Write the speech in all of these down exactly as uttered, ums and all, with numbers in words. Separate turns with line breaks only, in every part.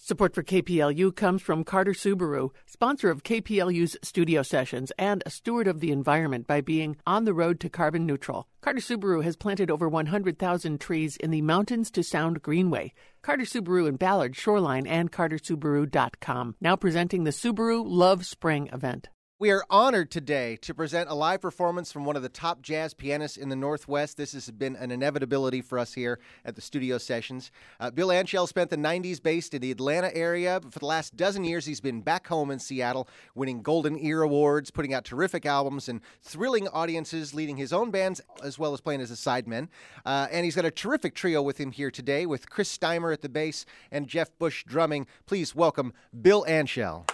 Support for K P L U comes from Carter Subaru, sponsor of K P L U's studio sessions and a steward of the environment by being on the road to carbon neutral. Carter Subaru has planted over one hundred thousand trees in the Mountains to Sound Greenway. Carter Subaru in Ballard, Shoreline, and carter subaru dot com. Now presenting the Subaru Love Spring event.
We are honored today to present a live performance from one of the top jazz pianists in the Northwest. This has been an inevitability for us here at the studio sessions. Uh, Bill Anschel spent the nineties based in the Atlanta area. For the last dozen years, he's been back home in Seattle, winning Golden Ear Awards, putting out terrific albums, and thrilling audiences, leading his own bands as well as playing as a sideman. Uh, and he's got a terrific trio with him here today with Chris Steimer at the bass and Jeff Bush drumming. Please welcome Bill Anschel.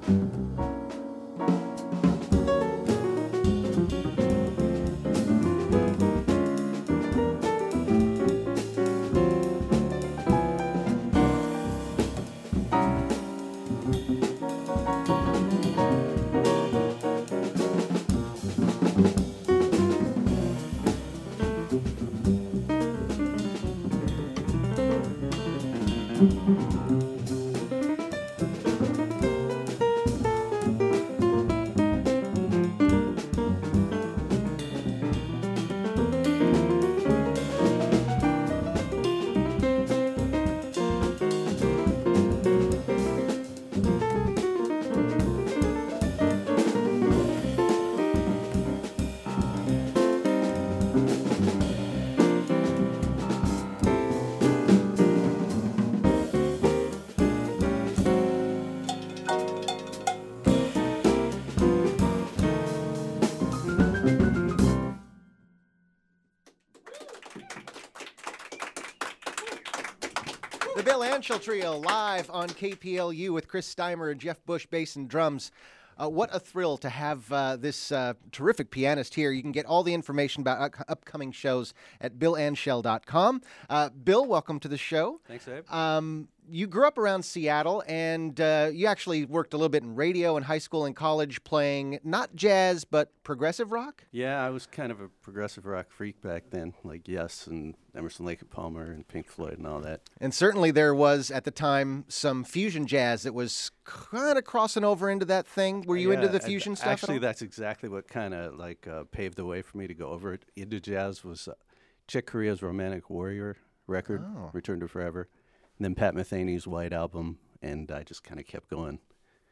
The Bill Anshel Trio live on K P L U with Chris Steimer and Jeff Bush, bass and drums. Uh, what a thrill to have uh, this uh, terrific pianist here. You can get all the information about up- upcoming shows at bill anshel dot com. Uh, Bill, welcome to the show.
Thanks, Abe.
Um, you grew up around Seattle, and uh, you actually worked a little bit in radio in high school and college playing not jazz, but progressive rock?
Yeah, I was kind of a progressive rock freak back then, like Yes and Emerson, Lake and Palmer and Pink Floyd and all that.
And certainly there was, at the time, some fusion jazz that was kind of crossing over into that thing. Were you
Yeah,
into the
and
fusion stuff
Actually,
at all?
that's exactly what kind of like uh, paved the way for me to go over it into jazz was uh, Chick Corea's Romantic Warrior record,
Oh.
Return to Forever, and then Pat Metheny's White Album, and I just kind of kept going.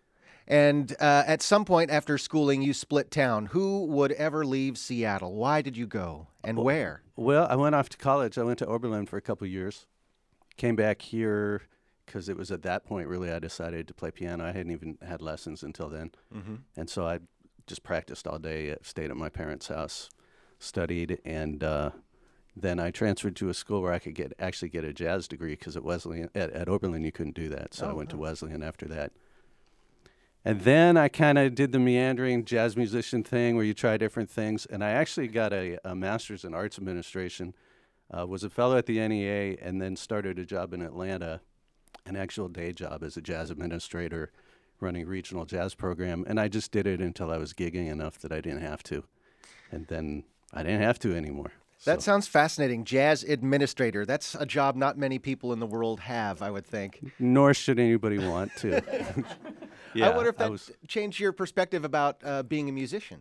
And uh, at some point after schooling, you split town. Who would ever leave Seattle? Why did you go, and where?
Well, I went off to college. I went to Oberlin for a couple of years. Came back here because it was at that point really I decided to play piano. I hadn't even had lessons until then.
Mm-hmm.
And so I just practiced all day, uh, stayed at my parents' house, studied, and uh, then I transferred to a school where I could get actually get a jazz degree because at Wesleyan, at, at Oberlin you couldn't do that. So
Oh,
I went to
wow.
Wesleyan after that. And then I kind of did the meandering jazz musician thing where you try different things. And I actually got a, a master's in arts administration, uh, was a fellow at the N E A, and then started a job in Atlanta, an actual day job as a jazz administrator running a regional jazz program. And I just did it until I was gigging enough that I didn't have to. And then I didn't have to anymore.
That
So-
sounds fascinating. Jazz administrator. That's a job not many people in the world have, I would think.
Nor should anybody want to. Yeah,
I wonder if that
was,
changed your perspective about uh, being a musician.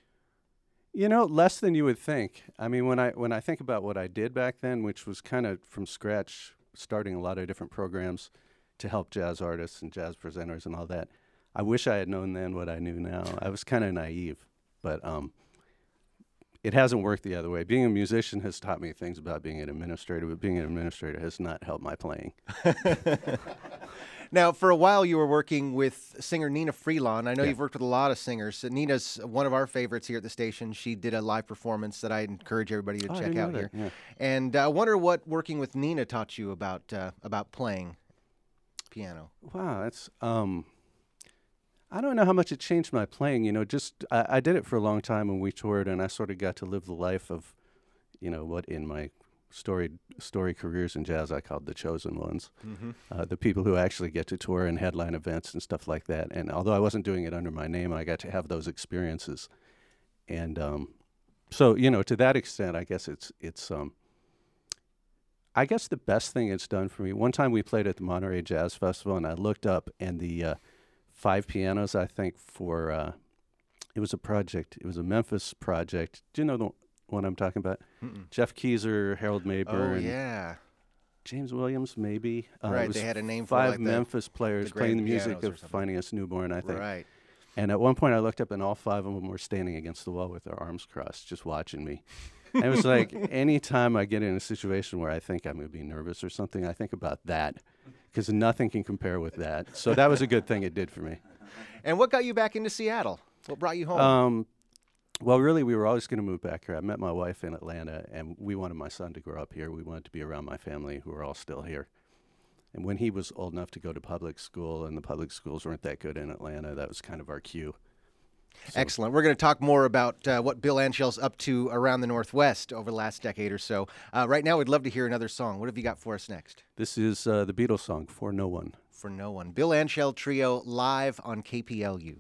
you know, less than you would think. I mean, when I when I think about what I did back then, which was kind of from scratch, starting a lot of different programs to help jazz artists and jazz presenters and all that, I wish I had known then what I knew now. I was kind of naive, but um, it hasn't worked the other way. Being a musician has taught me things about being an administrator, but being an administrator has not helped my playing.
Now, for a while, you were working with singer Nina Freelon. I know
Yeah.
you've worked with a lot of singers. Uh, Nina's one of our favorites here at the station. She did a live performance that I encourage everybody to
Oh, I
check
didn't
out
know
here.
that, yeah.
And uh, I wonder what working with Nina taught you about uh, about playing piano.
Wow, that's um I don't know how much it changed my playing, you know, just I, I did it for a long time when we toured and I sort of got to live the life of, you know, what in my story story careers in jazz I called the chosen ones.
Mm-hmm.
Uh, the people who actually get to tour and headline events and stuff like that. And although I wasn't doing it under my name, I got to have those experiences. And um so, you know, to that extent, I guess it's it's um I guess the best thing it's done for me, one time we played at the Monterey Jazz Festival, and I looked up, and the uh, five pianos, I think, for, uh, it was a project, it was a Memphis project. Do you know the one I'm talking about?
Mm-mm.
Jeff Keezer, Harold
Oh,
Mayburn,
yeah.
James Williams, maybe. Uh, it
Right,
was
they had a name for it,
five
like the-
Memphis players
the
playing the
grand
music
pianos or
of
something.
Finding Us Newborn, I think.
Right.
And at one point I looked up, and all five of them were standing against the wall with their arms crossed, just watching me. And it was like, anytime I get in a situation where I think I'm going to be nervous or something, I think about that, because nothing can compare with that. So that was a good thing it did for me.
And what got you back into Seattle? What brought you home?
Um, well, really, we were always going to move back here. I met my wife in Atlanta, and we wanted my son to grow up here. We wanted to be around my family, who are all still here. And when he was old enough to go to public school, and the public schools weren't that good in Atlanta, that was kind of our cue. So.
Excellent. We're going to talk more about uh, what Bill Anschell's up to around the Northwest over the last decade or so. Uh, right now, we'd love to hear another song. What have you got for us next?
This is uh, the Beatles song, For No One.
For No One. Bill Anschell Trio live on K P L U.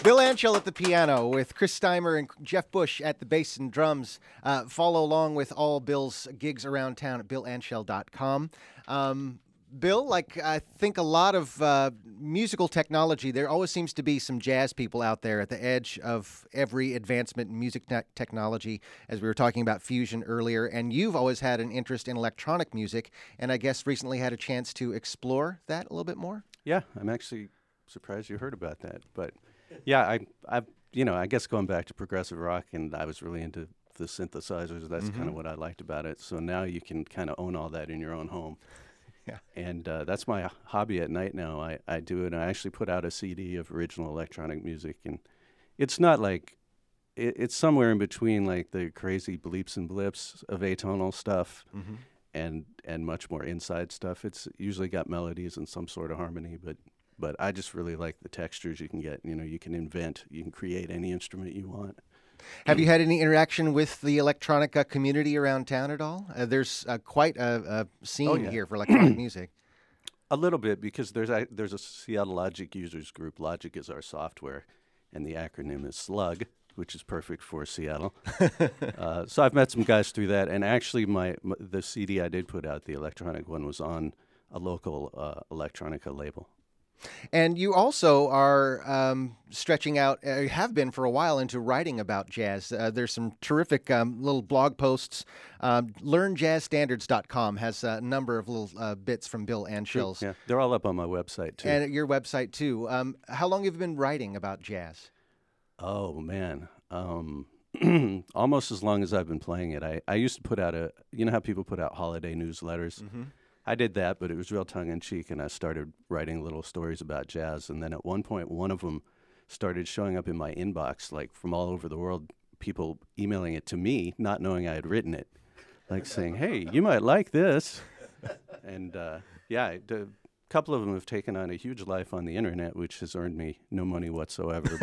Bill Anshel at the piano with Chris Steimer and Jeff Bush at the bass and drums. Uh, follow along with all Bill's gigs around town at bill anshel dot com. Um, Bill, like I think a lot of uh, musical technology, there always seems to be some jazz people out there at the edge of every advancement in music te- technology, as we were talking about fusion earlier. And you've always had an interest in electronic music, and I guess recently had a chance to explore that a little bit more?
Yeah, I'm actually surprised you heard about that. But yeah, I, I, you know, I guess going back to progressive rock, and I was really into the synthesizers. That's mm-hmm. kind of what I liked about it. So now you can kind of own all that in your own home. Yeah. And uh, that's my hobby at night now. I, I do it. I actually put out a C D of original electronic music. And it's not like, it, it's somewhere in between like the crazy bleeps and blips of atonal stuff mm-hmm. and and much more inside stuff. It's usually got melodies and some sort of harmony, but but I just really like the textures you can get. You know, you can invent, you can create any instrument you want.
Have you had any interaction with the electronic uh, community around town at all? Uh, there's uh, quite a, a scene oh, yeah. here for electronic music.
A little bit, because there's a, there's a Seattle Logic users group. Logic is our software, and the acronym is SLUG, which is perfect for Seattle. uh, so I've met some guys through that, and actually my, my the C D I did put out, the electronic one, was on a local uh, electronica label.
And you also are um, stretching out, uh, have been for a while, into writing about jazz. Uh, there's some terrific um, little blog posts. Um, learn jazz standards dot com has a number of little uh, bits from Bill Anshel's.
Sure, yeah, they're all up on my website, too.
And at your website, too. Um, how long have you been writing about jazz?
Oh, man. Um, almost as long as I've been playing it. I, I used to put out a, you know how people put out holiday newsletters? Mm-hmm. I did that, but it was real tongue-in-cheek, and I started writing little stories about jazz. And then at one point, one of them started showing up in my inbox, like from all over the world, people emailing it to me, not knowing I had written it, like saying, hey, you might like this. And, uh, yeah, a couple of them have taken on a huge life on the internet, which has earned me no money whatsoever,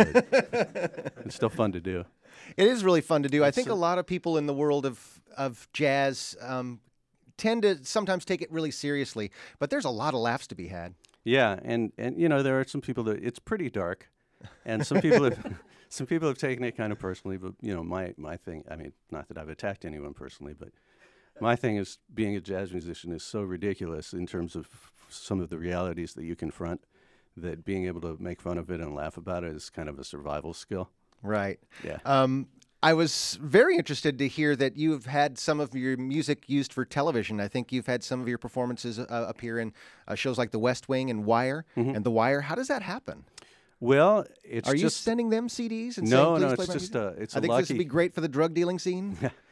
but it's still fun to do.
It is really fun to do. It's I think a, a lot of people in the world of, of jazz um, tend to sometimes take it really seriously, but there's a lot of laughs to be had.
Yeah, and, and you know, there are some people that it's pretty dark, and some people have some people have taken it kind of personally. But you know, my my thing, I mean, not that I've attacked anyone personally, but my thing is being a jazz musician is so ridiculous in terms of some of the realities that you confront, that being able to make fun of it and laugh about it is kind of a survival skill.
Right.
Yeah.
Um, I was very interested to hear that you've had some of your music used for television. I think you've had some of your performances uh, appear in uh, shows like The West Wing and Wire mm-hmm. and The Wire. How does that happen?
Well, it's
Are
just...
you sending them C Ds? And
no,
saying,
no,
play
it's just a, it's
I
a
think
lucky...
this would be great for the drug dealing scene.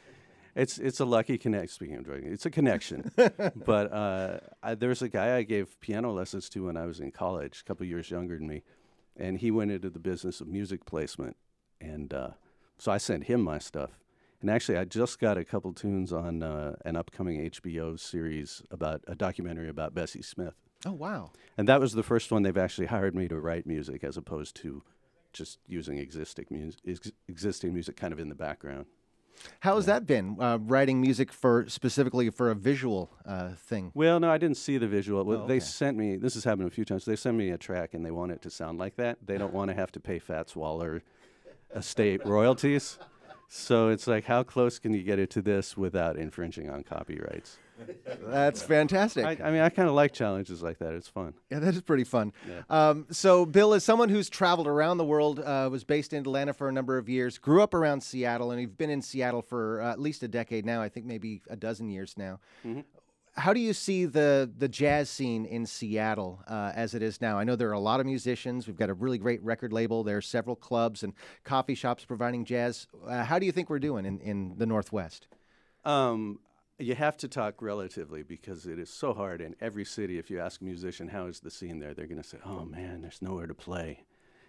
It's it's a lucky connect. Speaking of drug, it's a connection. But uh, I, there's a guy I gave piano lessons to when I was in college, a couple years younger than me, and he went into the business of music placement, and uh, so I sent him my stuff. And actually, I just got a couple tunes on uh, an upcoming H B O series about a documentary about Bessie Smith.
Oh wow!
And that was the first one they've actually hired me to write music, as opposed to just using existing music, ex- existing music kind of in the background.
How has that been, uh, writing music for specifically for a visual uh, thing?
Well, no, I didn't see the visual. Well,
oh, okay.
They sent me, this has happened a few times, they send me a track and they want it to sound like that. They don't want to have to pay Fats Waller estate royalties. So it's like, how close can you get it to this without infringing on copyrights?
That's fantastic.
I, I mean, I kind of like challenges like that. It's fun.
Yeah, that is pretty fun.
Yeah.
Um, so, Bill, as someone who's traveled around the world, uh, was based in Atlanta for a number of years, grew up around Seattle, and you've been in Seattle for uh, at least a decade now, I think maybe a dozen years now. Mm-hmm. How do you see the, the jazz scene in Seattle uh, as it is now? I know there are a lot of musicians. We've got a really great record label. There are several clubs and coffee shops providing jazz. Uh, how do you think we're doing in, in the Northwest?
Um, you have to talk relatively, because it is so hard in every city. If you ask a musician, how is the scene there, they're going to say, oh, man, there's nowhere to play.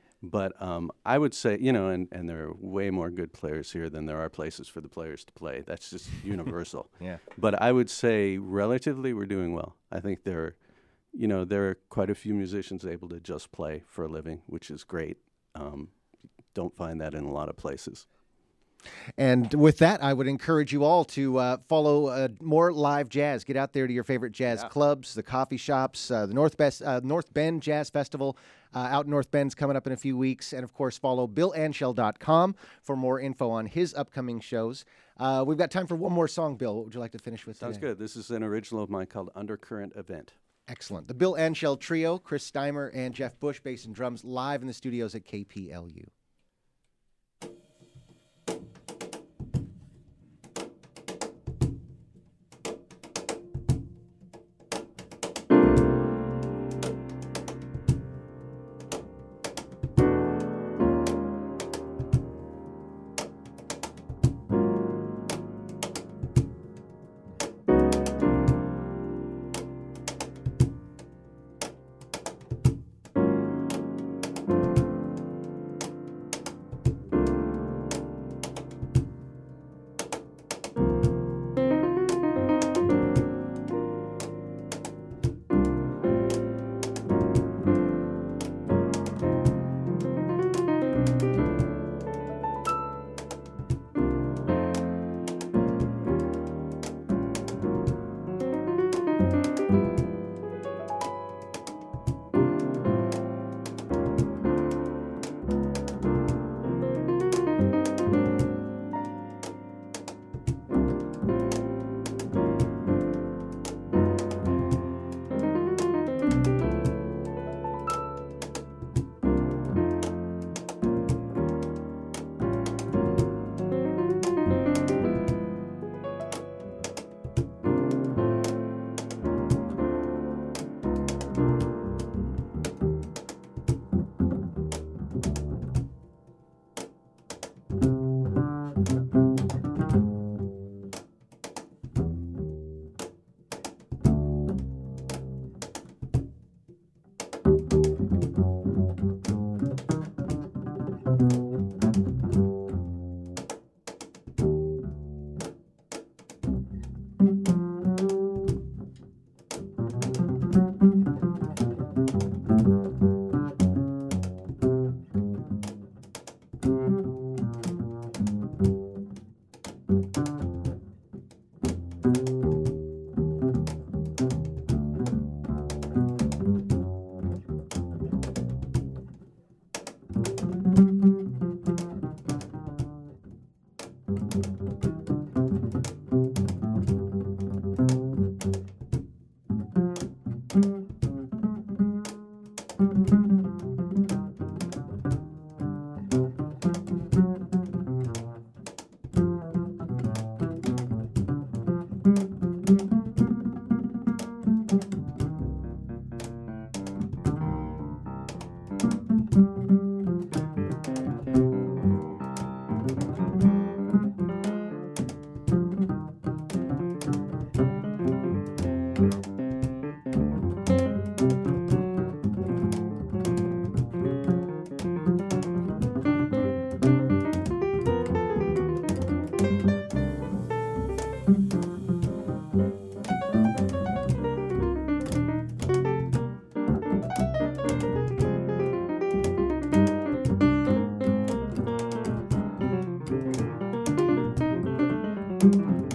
But um, I would say, you know, and, and there are way more good players here than there are places for the players to play. That's just universal.
Yeah.
But I would say relatively we're doing well. I think there are, you know, there are quite a few musicians able to just play for a living, which is great. Um, don't find that in a lot of places.
And with that, I would encourage you all to uh, follow uh, more live jazz. Get out there to your favorite jazz
Yeah.
clubs, the coffee shops, uh, the North, Best, uh, North Bend Jazz Festival uh, out in North Bend's coming up in a few weeks. And, of course, follow bill anshel dot com for more info on his upcoming shows. Uh, we've got time for one more song, Bill. What would you like to finish with
Sounds
today?
good. This is an original of mine called Undercurrent Event.
Excellent. The Bill Anshel Trio, Chris Steimer and Jeff Bush, bass and drums, live in the studios at K P L U.
Thank you.